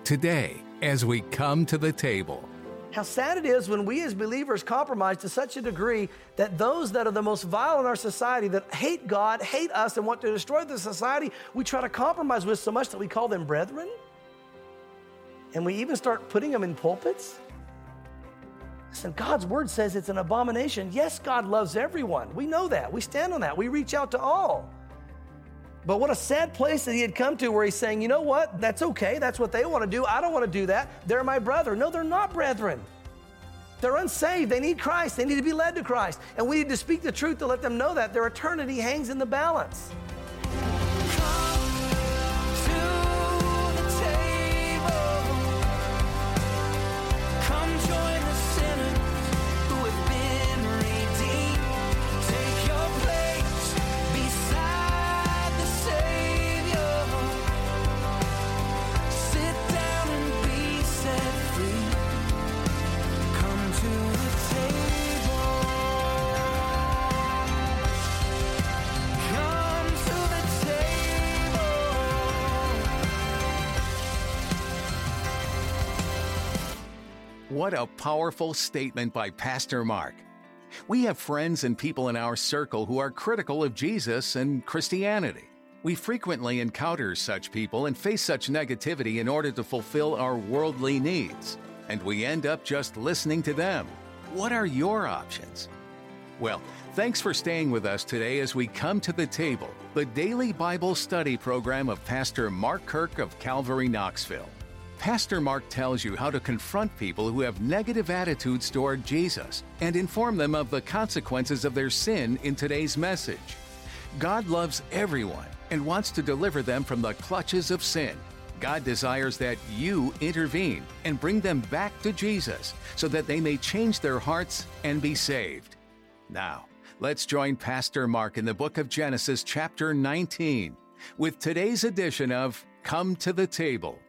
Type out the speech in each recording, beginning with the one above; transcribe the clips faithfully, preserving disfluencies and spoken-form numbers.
today as we come to the table. How sad it is when we as believers compromise to such a degree that those that are the most vile in our society, that hate God, hate us, and want to destroy the society, we try to compromise with so much that we call them brethren. And we even start putting them in pulpits. Listen, God's word says it's an abomination. Yes, God loves everyone. We know that. We stand on that. We reach out to all. But what a sad place that he had come to where he's saying, you know what? That's okay. That's what they want to do. I don't want to do that. They're my brother. No, they're not brethren. They're unsaved. They need Christ. They need to be led to Christ. And we need to speak the truth to let them know that their eternity hangs in the balance. What a powerful statement by Pastor Mark. We have friends and people in our circle who are critical of Jesus and Christianity. We frequently encounter such people and face such negativity in order to fulfill our worldly needs, and we end up just listening to them. What are your options? Well, thanks for staying with us today as we come to the table, the daily Bible study program of Pastor Mark Kirk of Calvary, Knoxville. Pastor Mark tells you how to confront people who have negative attitudes toward Jesus and inform them of the consequences of their sin in today's message. God loves everyone and wants to deliver them from the clutches of sin. God desires that you intervene and bring them back to Jesus so that they may change their hearts and be saved. Now, let's join Pastor Mark in the book of Genesis chapter nineteen with today's edition of Come to the Table.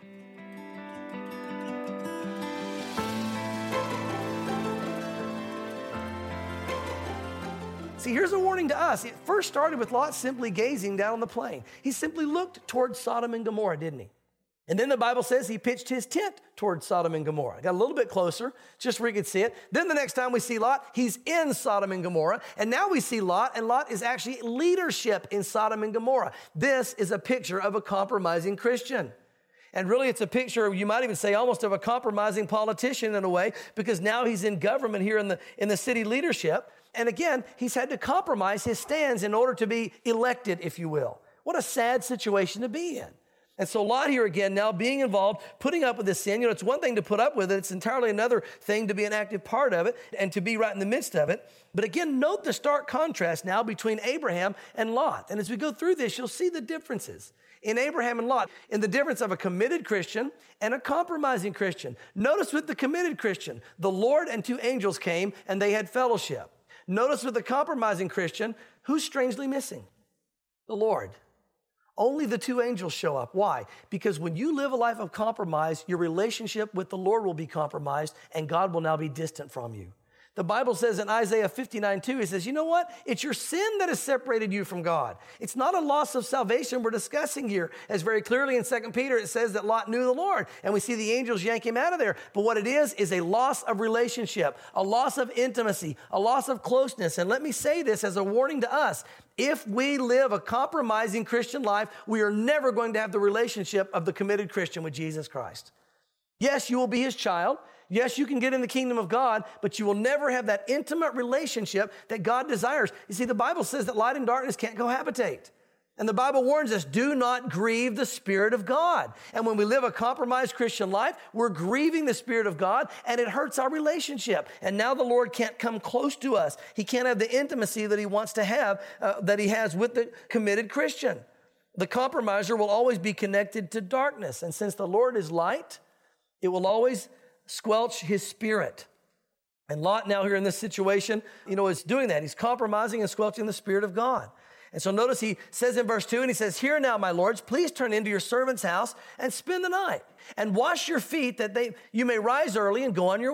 See, here's a warning to us. It first started with Lot simply gazing down on the plain. He simply looked towards Sodom and Gomorrah, didn't he? And then the Bible says he pitched his tent towards Sodom and Gomorrah. Got a little bit closer, just where you could see it. Then the next time we see Lot, he's in Sodom and Gomorrah. And now we see Lot, and Lot is actually leadership in Sodom and Gomorrah. This is a picture of a compromising Christian. And really, it's a picture, you might even say, almost of a compromising politician in a way, because now he's in government here in the, in the city leadership. And again, he's had to compromise his stands in order to be elected, if you will. What a sad situation to be in. And so Lot here again, now being involved, putting up with this sin. You know, it's one thing to put up with it. It's entirely another thing to be an active part of it and to be right in the midst of it. But again, note the stark contrast now between Abraham and Lot. And as we go through this, you'll see the differences in Abraham and Lot, in the difference of a committed Christian and a compromising Christian. Notice with the committed Christian, the Lord and two angels came and they had fellowship. Notice with the compromising Christian, who's strangely missing? The Lord. Only the two angels show up. Why? Because when you live a life of compromise, your relationship with the Lord will be compromised and God will now be distant from you. The Bible says in Isaiah fifty-nine two, it says, you know what? It's your sin that has separated you from God. It's not a loss of salvation we're discussing here. As very clearly in Second Peter, it says that Lot knew the Lord, and we see the angels yank him out of there. But what it is, is a loss of relationship, a loss of intimacy, a loss of closeness. And let me say this as a warning to us. If we live a compromising Christian life, we are never going to have the relationship of the committed Christian with Jesus Christ. Yes, you will be his child. Yes, you can get in the kingdom of God, but you will never have that intimate relationship that God desires. You see, the Bible says that light and darkness can't cohabitate. And the Bible warns us, do not grieve the Spirit of God. And when we live a compromised Christian life, we're grieving the Spirit of God, and it hurts our relationship. And now the Lord can't come close to us. He can't have the intimacy that he wants to have, uh, that he has with the committed Christian. The compromiser will always be connected to darkness. And since the Lord is light, it will always squelch his spirit. And Lot now here in this situation, you know, is doing that. He's compromising and squelching the Spirit of God. And so notice he says in verse two, and he says, "Here now, my lords, please turn into your servant's house and spend the night and wash your feet that they you may rise early and go on your way."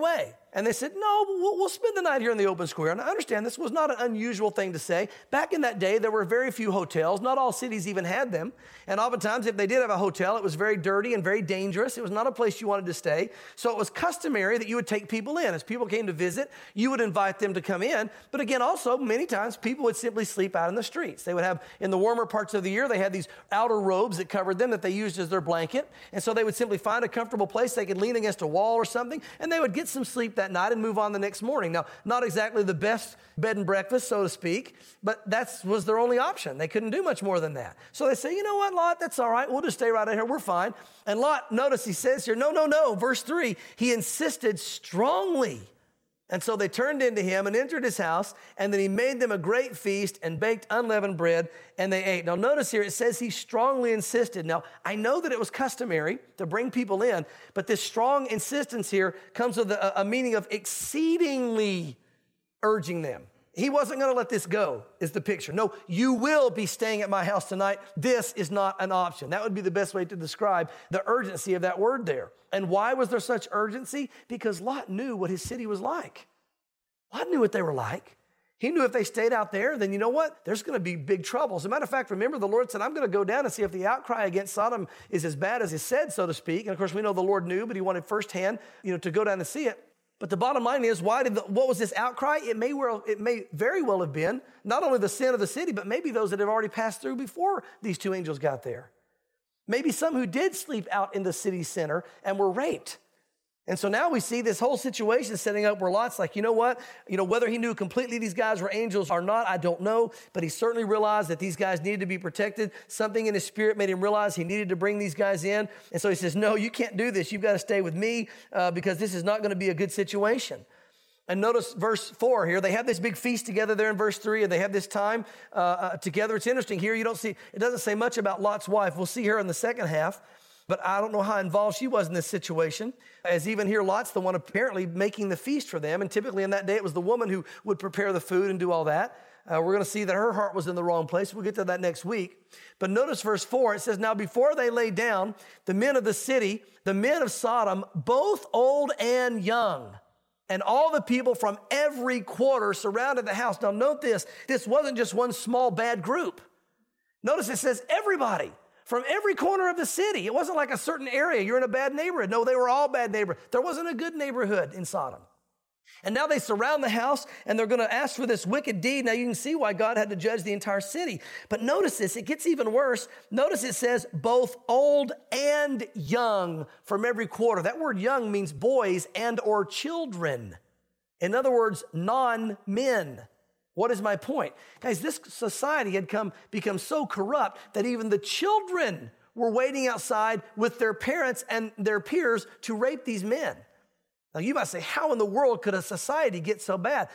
And they said, no, we'll, we'll spend the night here in the open square. And I understand this was not an unusual thing to say. Back in that day, there were very few hotels. Not all cities even had them. And oftentimes, if they did have a hotel, it was very dirty and very dangerous. It was not a place you wanted to stay. So it was customary that you would take people in. As people came to visit, you would invite them to come in. But again, also, many times, people would simply sleep out in the streets. They would have, in the warmer parts of the year, they had these outer robes that covered them that they used as their blanket. And so they would simply find a comfortable place they could lean against a wall or something, and they would get some sleep that night and move on the next morning. Now, not exactly the best bed and breakfast, so to speak, but that was their only option. They couldn't do much more than that. So they say, you know what, Lot, that's all right. We'll just stay right out here. We're fine. And Lot, notice he says here, no, no, no. Verse three, he insisted strongly. And so they turned into him and entered his house, and then he made them a great feast and baked unleavened bread, and they ate. Now, notice here, it says he strongly insisted. Now, I know that it was customary to bring people in, but this strong insistence here comes with a, a meaning of exceedingly urging them. He wasn't going to let this go, is the picture. No, you will be staying at my house tonight. This is not an option. That would be the best way to describe the urgency of that word there. And why was there such urgency? Because Lot knew what his city was like. Lot knew what they were like. He knew if they stayed out there, then you know what? There's going to be big trouble. As a matter of fact, remember the Lord said, I'm going to go down and see if the outcry against Sodom is as bad as it said, so to speak. And of course, we know the Lord knew, but he wanted firsthand, you know, to go down and see it. But the bottom line is, why did the, what was this outcry? It may well, it may very well have been not only the sin of the city, but maybe those that have already passed through before these two angels got there. Maybe some who did sleep out in the city center and were raped. And so now we see this whole situation setting up where Lot's like, you know what? You know, whether he knew completely these guys were angels or not, I don't know. But he certainly realized that these guys needed to be protected. Something in his spirit made him realize he needed to bring these guys in. And so he says, no, you can't do this. You've got to stay with me uh, because this is not going to be a good situation. And notice verse four here. They have this big feast together there in verse three, and they have this time uh, uh, together. It's interesting here. You don't see, it doesn't say much about Lot's wife. We'll see her in the second half. But I don't know how involved she was in this situation, as even here Lot's the one apparently making the feast for them. And typically in that day, it was the woman who would prepare the food and do all that. Uh, we're going to see that her heart was in the wrong place. We'll get to that next week. But notice verse four, it says, now before they lay down, the men of the city, the men of Sodom, both old and young, and all the people from every quarter surrounded the house. Now note this, this wasn't just one small bad group. Notice it says everybody. From every corner of the city. It wasn't like a certain area. You're in a bad neighborhood. No, they were all bad neighborhoods. There wasn't a good neighborhood in Sodom. And now they surround the house and they're going to ask for this wicked deed. Now you can see why God had to judge the entire city. But notice this, it gets even worse. Notice it says both old and young from every quarter. That word young means boys and or children. In other words, non-men. What is my point? Guys, this society had come become so corrupt that even the children were waiting outside with their parents and their peers to rape these men. Now, you might say, how in the world could a society get so bad?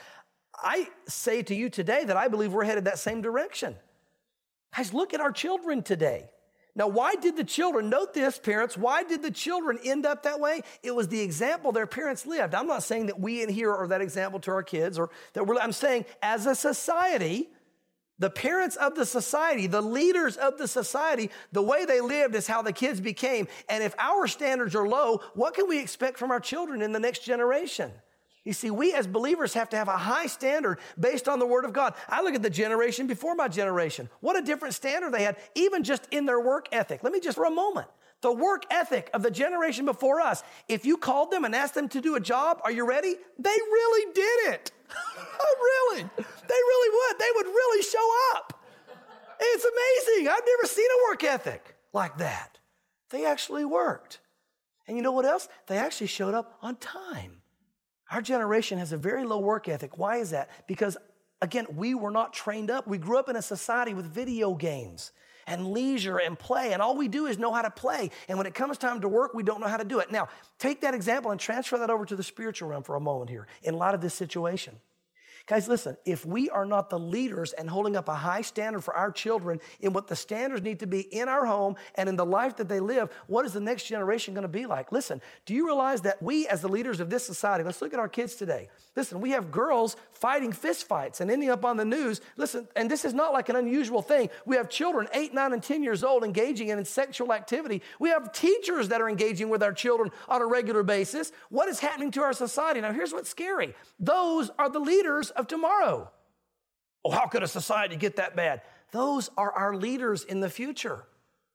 I say to you today that I believe we're headed that same direction. Guys, look at our children today. Now, why did the children, note this, parents, why did the children end up that way? It was the example their parents lived. I'm not saying that we in here are that example to our kids, or that we're, I'm saying as a society, the parents of the society, the leaders of the society, the way they lived is how the kids became. And if our standards are low, what can we expect from our children in the next generation? You see, we as believers have to have a high standard based on the Word of God. I look at the generation before my generation. What a different standard they had, even just in their work ethic. Let me just for a moment. The work ethic of the generation before us, if you called them and asked them to do a job, are you ready? They really did it. Oh, really? They really would. They would really show up. It's amazing. I've never seen a work ethic like that. They actually worked. And you know what else? They actually showed up on time. Our generation has a very low work ethic. Why is that? Because, again, we were not trained up. We grew up in a society with video games and leisure and play, and all we do is know how to play. And when it comes time to work, we don't know how to do it. Now, take that example and transfer that over to the spiritual realm for a moment here in light of this situation. Guys, listen, if we are not the leaders and holding up a high standard for our children in what the standards need to be in our home and in the life that they live, what is the next generation going to be like? Listen, do you realize that we as the leaders of this society, let's look at our kids today. Listen, we have girls fighting fist fights and ending up on the news. Listen, and this is not like an unusual thing. We have children eight, nine, and ten years old engaging in sexual activity. We have teachers that are engaging with our children on a regular basis. What is happening to our society? Now, here's what's scary. Those are the leaders of tomorrow. Oh, how could a society get that bad? Those are our leaders in the future.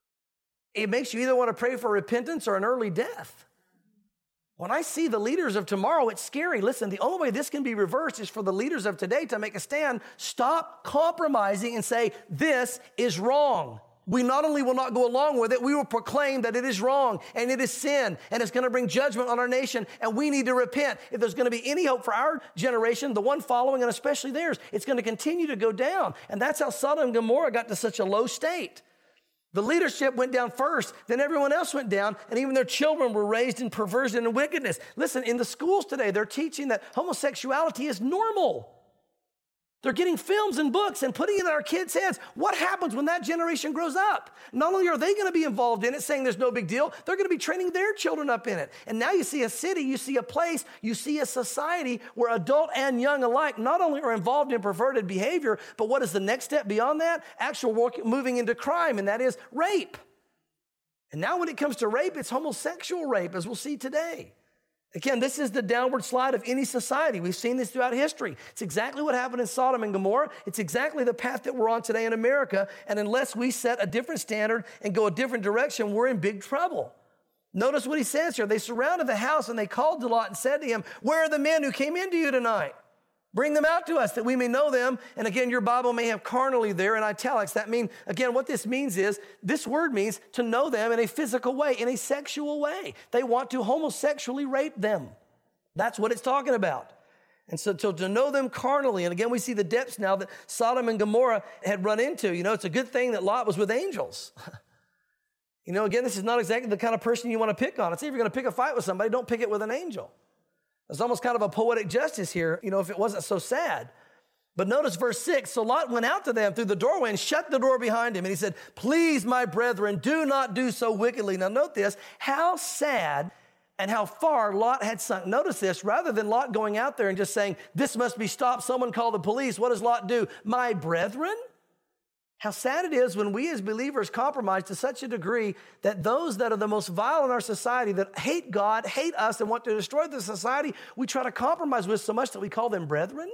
It makes you either want to pray for repentance or an early death. When I see the leaders of tomorrow, it's scary. Listen, the only way this can be reversed is for the leaders of today to make a stand, stop compromising and say, this is wrong. We not only will not go along with it, we will proclaim that it is wrong and it is sin and it's going to bring judgment on our nation and we need to repent. If there's going to be any hope for our generation, the one following and especially theirs, it's going to continue to go down. And that's how Sodom and Gomorrah got to such a low state. The leadership went down first, then everyone else went down, and even their children were raised in perversion and wickedness. Listen, in the schools today, they're teaching that homosexuality is normal. They're getting films and books and putting it in our kids' heads. What happens when that generation grows up? Not only are they going to be involved in it, saying there's no big deal, they're going to be training their children up in it. And now you see a city, you see a place, you see a society where adult and young alike not only are involved in perverted behavior, but what is the next step beyond that? Actual work, moving into crime, and that is rape. And now when it comes to rape, it's homosexual rape, as we'll see today. Again, this is the downward slide of any society. We've seen this throughout history. It's exactly what happened in Sodom and Gomorrah. It's exactly the path that we're on today in America. And unless we set a different standard and go a different direction, we're in big trouble. Notice what he says here. They surrounded the house and they called to Lot and said to him, where are the men who came into you tonight? Bring them out to us that we may know them. And again, your Bible may have carnally there in italics. That means, again, what this means is, this word means to know them in a physical way, in a sexual way. They want to homosexually rape them. That's what it's talking about. And so to, to know them carnally, and again, we see the depths now that Sodom and Gomorrah had run into. You know, it's a good thing that Lot was with angels. You know, again, this is not exactly the kind of person you want to pick on. It's if you're going to pick a fight with somebody, don't pick it with an angel. There's almost kind of a poetic justice here, you know, if it wasn't so sad. But notice verse six, so Lot went out to them through the doorway and shut the door behind him. And he said, please, my brethren, do not do so wickedly. Now note this, how sad and how far Lot had sunk. Notice this, rather than Lot going out there and just saying, this must be stopped, someone call the police. What does Lot do? My brethren? How sad it is when we as believers compromise to such a degree that those that are the most vile in our society, that hate God, hate us, and want to destroy the society, we try to compromise with so much that we call them brethren.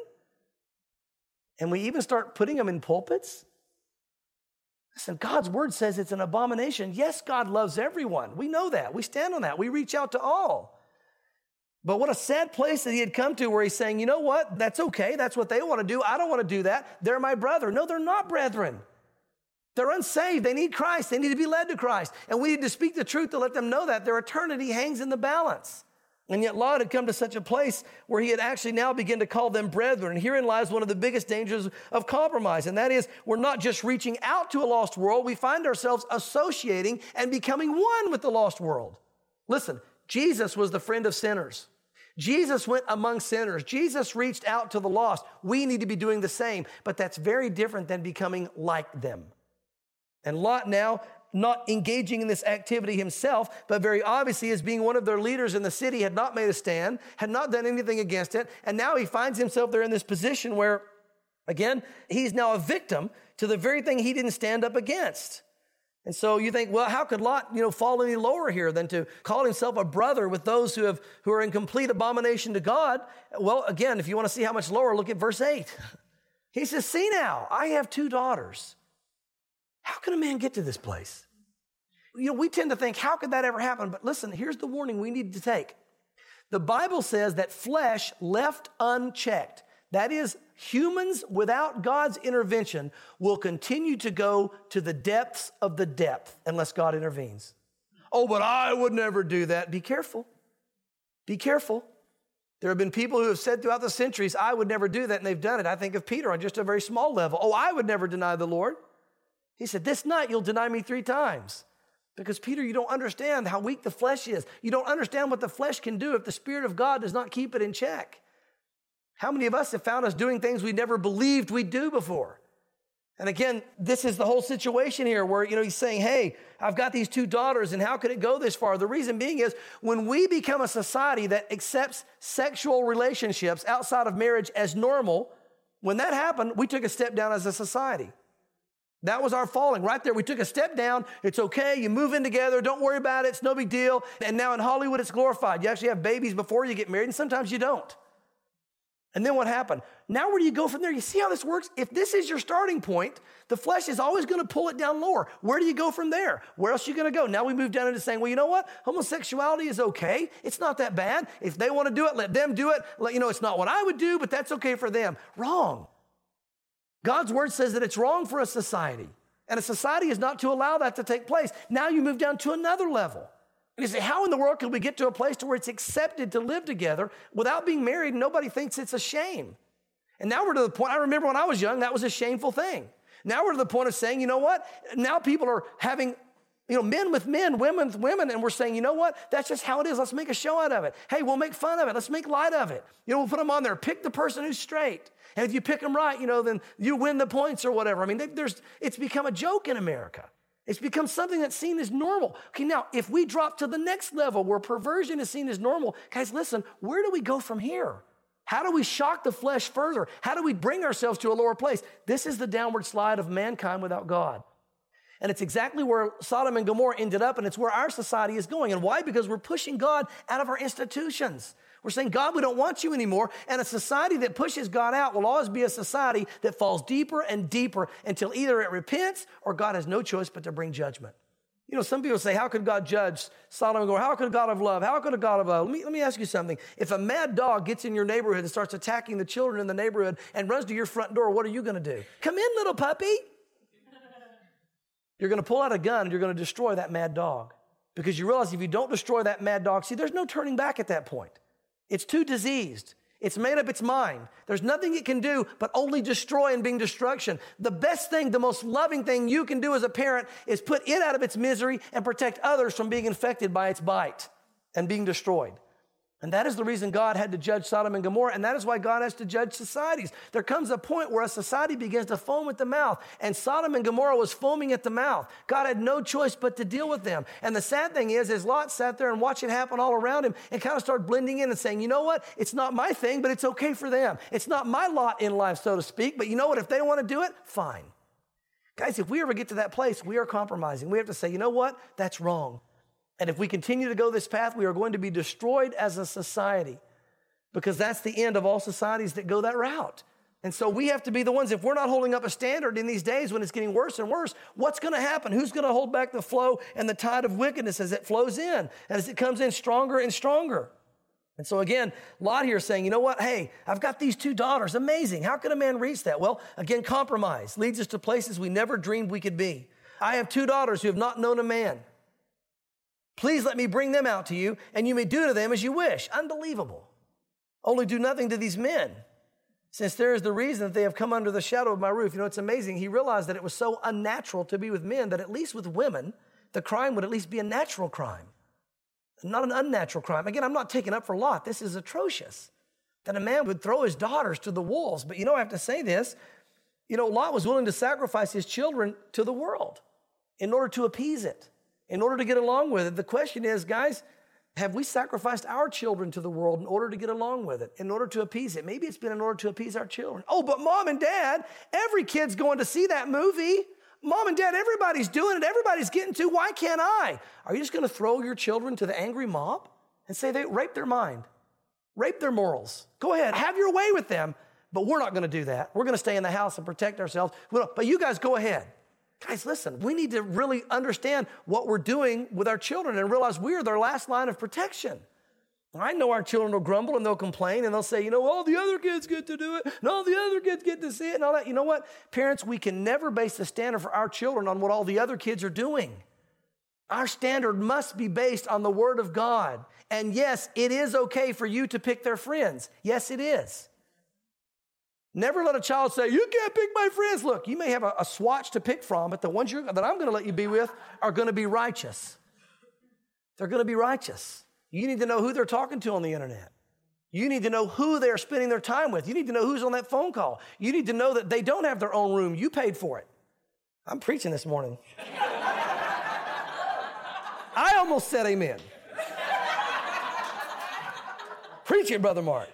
And we even start putting them in pulpits. Listen, God's word says it's an abomination. Yes, God loves everyone. We know that. We stand on that. We reach out to all. But what a sad place that he had come to where he's saying, you know what? That's okay. That's what they want to do. I don't want to do that. They're my brother. No, they're not brethren. They're unsaved. They need Christ. They need to be led to Christ. And we need to speak the truth to let them know that their eternity hangs in the balance. And yet Lot had come to such a place where he had actually now begun to call them brethren. And herein lies one of the biggest dangers of compromise. And that is, we're not just reaching out to a lost world. We find ourselves associating and becoming one with the lost world. Listen, Jesus was the friend of sinners. Jesus went among sinners. Jesus reached out to the lost. We need to be doing the same. But that's very different than becoming like them. And Lot now, not engaging in this activity himself, but very obviously as being one of their leaders in the city, had not made a stand, had not done anything against it. And now he finds himself there in this position where, again, he's now a victim to the very thing he didn't stand up against. And so you think, well, how could Lot, you know, fall any lower here than to call himself a brother with those who have who are in complete abomination to God? Well, again, if you want to see how much lower, look at verse eight. He says, see now, I have two daughters. How can a man get to this place? You know, we tend to think, how could that ever happen? But listen, here's the warning we need to take. The Bible says that flesh left unchecked, that is, humans without God's intervention will continue to go to the depths of the depth unless God intervenes. Oh, but I would never do that. Be careful. Be careful. There have been people who have said throughout the centuries, I would never do that, and they've done it. I think of Peter on just a very small level. Oh, I would never deny the Lord. He said, this night you'll deny me three times. Because Peter, you don't understand how weak the flesh is. You don't understand what the flesh can do if the Spirit of God does not keep it in check. How many of us have found us doing things we never believed we'd do before? And again, this is the whole situation here where, you know, he's saying, hey, I've got these two daughters, and how could it go this far? The reason being is when we become a society that accepts sexual relationships outside of marriage as normal, when that happened, we took a step down as a society. That was our falling right there. We took a step down. It's okay. You move in together. Don't worry about it. It's no big deal. And now in Hollywood, it's glorified. You actually have babies before you get married, and sometimes you don't. And then what happened? Now where do you go from there? You see how this works? If this is your starting point, the flesh is always going to pull it down lower. Where do you go from there? Where else are you going to go? Now we move down into saying, well, you know what? Homosexuality is okay. It's not that bad. If they want to do it, let them do it. Let, you know, it's not what I would do, but that's okay for them. Wrong. God's word says that it's wrong for a society. And a society is not to allow that to take place. Now you move down to another level. And you say, how in the world can we get to a place to where it's accepted to live together without being married and nobody thinks it's a shame? And now we're to the point, I remember when I was young, that was a shameful thing. Now we're to the point of saying, you know what? Now people are having, you know, men with men, women with women, and we're saying, you know what? That's just how it is. Let's make a show out of it. Hey, we'll make fun of it. Let's make light of it. You know, we'll put them on there. Pick the person who's straight. And if you pick them right, you know, then you win the points or whatever. I mean, there's, it's become a joke in America. It's become something that's seen as normal. Okay, now, if we drop to the next level where perversion is seen as normal, guys, listen, where do we go from here? How do we shock the flesh further? How do we bring ourselves to a lower place? This is the downward slide of mankind without God. And it's exactly where Sodom and Gomorrah ended up, and it's where our society is going. And why? Because we're pushing God out of our institutions. We're saying, God, we don't want you anymore. And a society that pushes God out will always be a society that falls deeper and deeper until either it repents or God has no choice but to bring judgment. You know, some people say, how could God judge Sodom and Gomorrah? How could God have love? How could a God have love? Let me, let me ask you something. If a mad dog gets in your neighborhood and starts attacking the children in the neighborhood and runs to your front door, what are you going to do? Come in, little puppy. You're going to pull out a gun and you're going to destroy that mad dog. Because you realize if you don't destroy that mad dog, see, there's no turning back at that point. It's too diseased. It's made up its mind. There's nothing it can do but only destroy and bring destruction. The best thing, the most loving thing you can do as a parent is put it out of its misery and protect others from being infected by its bite and being destroyed. And that is the reason God had to judge Sodom and Gomorrah, and that is why God has to judge societies. There comes a point where a society begins to foam at the mouth, and Sodom and Gomorrah was foaming at the mouth. God had no choice but to deal with them. And the sad thing is, is Lot sat there and watched it happen all around him and kind of started blending in and saying, you know what? It's not my thing, but it's okay for them. It's not my lot in life, so to speak, but you know what? If they don't want to do it, fine. Guys, if we ever get to that place, we are compromising. We have to say, you know what? That's wrong. And if we continue to go this path, we are going to be destroyed as a society because that's the end of all societies that go that route. And so we have to be the ones, if we're not holding up a standard in these days when it's getting worse and worse, what's going to happen? Who's going to hold back the flow and the tide of wickedness as it flows in, as it comes in stronger and stronger? And so again, Lot here is saying, you know what? Hey, I've got these two daughters. Amazing. How can a man reach that? Well, again, compromise leads us to places we never dreamed we could be. I have two daughters who have not known a man. Please let me bring them out to you, and you may do to them as you wish. Unbelievable. Only do nothing to these men, since there is the reason that they have come under the shadow of my roof. You know, it's amazing. He realized that it was so unnatural to be with men that at least with women, the crime would at least be a natural crime, not an unnatural crime. Again, I'm not taking up for Lot. This is atrocious, that a man would throw his daughters to the wolves. But you know, I have to say this. You know, Lot was willing to sacrifice his children to the world in order to appease it. In order to get along with it. The question is, guys, have we sacrificed our children to the world in order to get along with it, in order to appease it? Maybe it's been in order to appease our children. Oh, but mom and dad, every kid's going to see that movie. Mom and dad, everybody's doing it. Everybody's getting to. Why can't I? Are you just going to throw your children to the angry mob and say they rape their mind, rape their morals? Go ahead, have your way with them, but we're not going to do that. We're going to stay in the house and protect ourselves. But you guys go ahead. Guys, listen, we need to really understand what we're doing with our children and realize we are their last line of protection. I know our children will grumble and they'll complain and they'll say, you know, all the other kids get to do it and all the other kids get to see it and all that. You know what? Parents, we can never base the standard for our children on what all the other kids are doing. Our standard must be based on the Word of God. And yes, it is okay for you to pick their friends. Yes, it is. Never let a child say, you can't pick my friends. Look, you may have a, a swatch to pick from, but the ones you're, that I'm going to let you be with are going to be righteous. They're going to be righteous. You need to know who they're talking to on the internet. You need to know who they're spending their time with. You need to know who's on that phone call. You need to know that they don't have their own room. You paid for it. I'm preaching this morning. I almost said amen. Preach it, Brother Mark.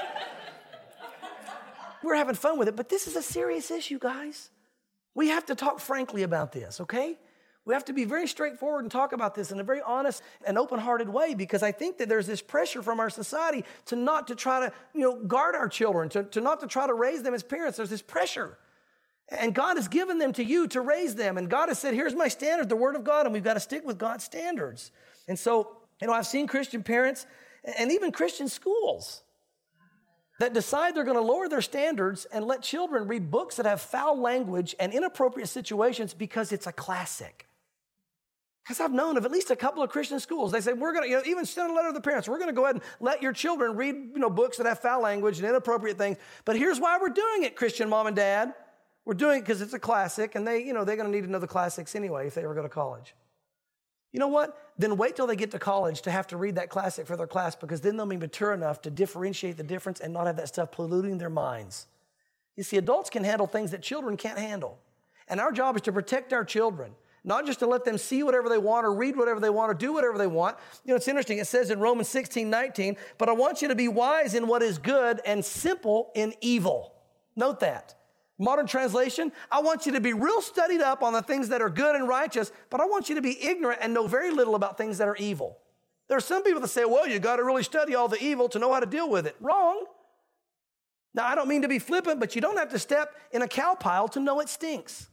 We're having fun with it, but this is a serious issue, guys. We have to talk frankly about this, okay? We have to be very straightforward and talk about this in a very honest and open-hearted way, because I think that there's this pressure from our society to not to try to, you know, guard our children, to, to not to try to raise them as parents. There's this pressure. And God has given them to you to raise them. And God has said, here's my standard, the Word of God, and we've got to stick with God's standards. And so, you know, I've seen Christian parents and even Christian schools that decide they're going to lower their standards and let children read books that have foul language and inappropriate situations because it's a classic. Because I've known of at least a couple of Christian schools. They say, we're going to, you know, even send a letter to the parents. We're going to go ahead and let your children read, you know, books that have foul language and inappropriate things. But here's why we're doing it, Christian mom and dad. We're doing it because it's a classic, and they, you know, they're going to need to know the classics anyway if they ever go to college. You know what? Then wait till they get to college to have to read that classic for their class, because then they'll be mature enough to differentiate the difference and not have that stuff polluting their minds. You see, adults can handle things that children can't handle. And our job is to protect our children, not just to let them see whatever they want or read whatever they want or do whatever they want. You know, it's interesting. It says in Romans sixteen nineteen, but I want you to be wise in what is good and simple in evil. Note that. Modern translation, I want you to be real studied up on the things that are good and righteous, but I want you to be ignorant and know very little about things that are evil. There are some people that say, well, you got to really study all the evil to know how to deal with it. Wrong. Now, I don't mean to be flippant, but you don't have to step in a cow pile to know it stinks.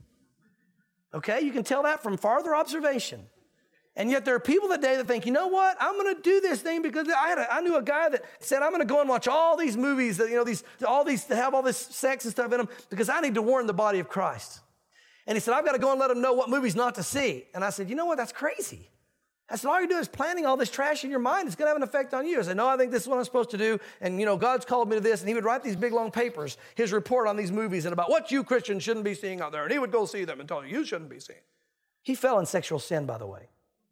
Okay? You can tell that from farther observation. And yet there are people today that think, you know what? I'm going to do this thing because I had a, I knew a guy that said, I'm going to go and watch all these movies that, you know, these, all these, that have all this sex and stuff in them because I need to warn the body of Christ. And he said, I've got to go and let them know what movies not to see. And I said, you know what? That's crazy. I said, all you're doing is planting all this trash in your mind. It's going to have an effect on you. I said, no, I think this is what I'm supposed to do. And, you know, God's called me to this. And he would write these big, long papers, his report on these movies and about what you Christians shouldn't be seeing out there. And he would go see them and tell you, you shouldn't be seeing. He fell in sexual sin, by the way.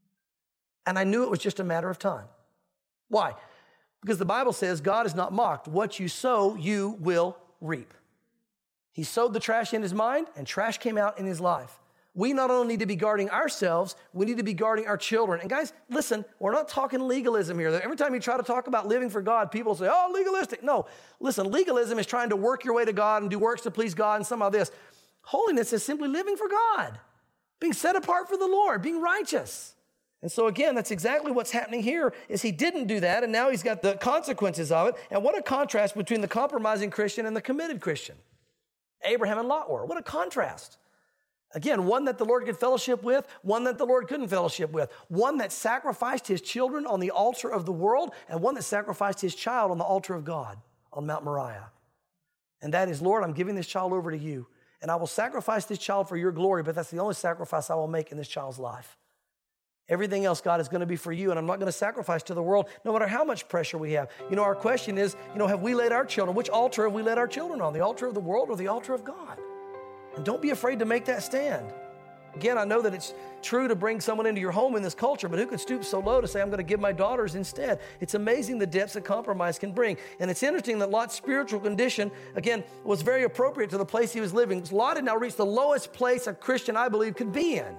And I knew it was just a matter of time. Why? Because the Bible says God is not mocked. What you sow, you will reap. He sowed the trash in his mind, and trash came out in his life. We not only need to be guarding ourselves, we need to be guarding our children. And guys, listen, we're not talking legalism here. Every time you try to talk about living for God, people say, oh, legalistic. No, listen, legalism is trying to work your way to God and do works to please God and some of this. Holiness is simply living for God, being set apart for the Lord, being righteous. And so again, that's exactly what's happening here, is he didn't do that, and now he's got the consequences of it. And what a contrast between the compromising Christian and the committed Christian. Abraham and Lot were. What a contrast. Again, one that the Lord could fellowship with, one that the Lord couldn't fellowship with, one that sacrificed his children on the altar of the world, and one that sacrificed his child on the altar of God on Mount Moriah. And that is, Lord, I'm giving this child over to you, and I will sacrifice this child for your glory, but that's the only sacrifice I will make in this child's life. Everything else, God, is going to be for you, and I'm not going to sacrifice to the world, no matter how much pressure we have. You know, our question is, you know, have we laid our children, which altar have we laid our children on, the altar of the world or the altar of God? And don't be afraid to make that stand. Again, I know that it's true to bring someone into your home in this culture, but who could stoop so low to say, I'm going to give my daughters instead? It's amazing the depths that compromise can bring. And it's interesting that Lot's spiritual condition, again, was very appropriate to the place he was living. Lot had now reached the lowest place a Christian, I believe, could be in.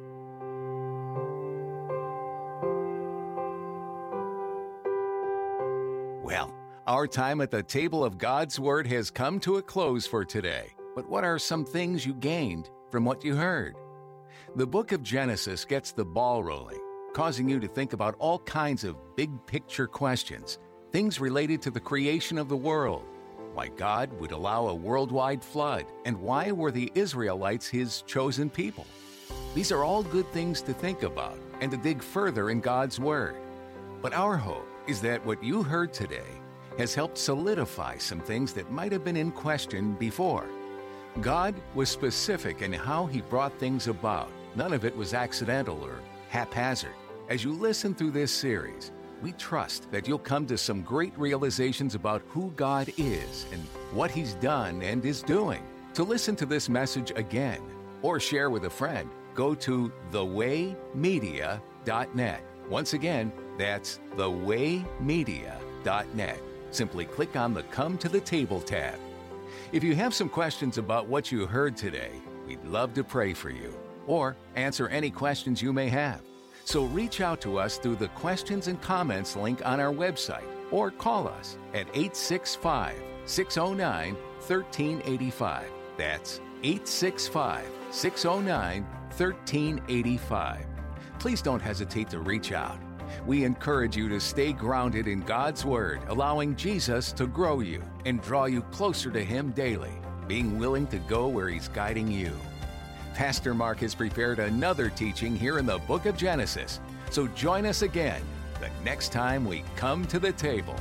Well, our time at the table of God's Word has come to a close for today. But what are some things you gained from what you heard? The book of Genesis gets the ball rolling, causing you to think about all kinds of big-picture questions, things related to the creation of the world, why God would allow a worldwide flood, and why were the Israelites his chosen people. These are all good things to think about and to dig further in God's Word. But our hope is that what you heard today has helped solidify some things that might have been in question before. God was specific in how he brought things about. None of it was accidental or haphazard. As you listen through this series, we trust that you'll come to some great realizations about who God is and what he's done and is doing. To listen to this message again or share with a friend, go to the way media dot net. Once again, that's the way media dot net. Simply click on the Come to the Table tab. If you have some questions about what you heard today, we'd love to pray for you or answer any questions you may have. So reach out to us through the questions and comments link on our website or call us at eight six five, six oh nine, one three eight five. That's eight six five, six oh nine, one three eight five. Please don't hesitate to reach out. We encourage you to stay grounded in God's Word, allowing Jesus to grow you and draw you closer to Him daily, being willing to go where He's guiding you. Pastor Mark has prepared another teaching here in the book of Genesis, so join us again the next time we come to the table.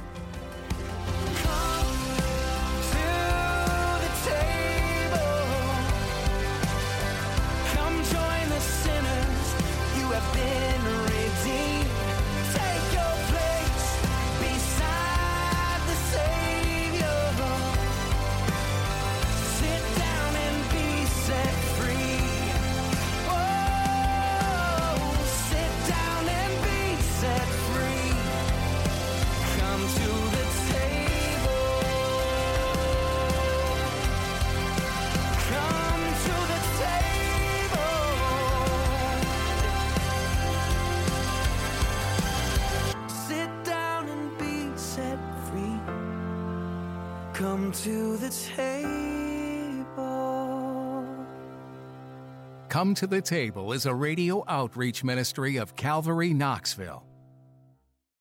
Come to the table. Come to the Table is a radio outreach ministry of Calvary Knoxville.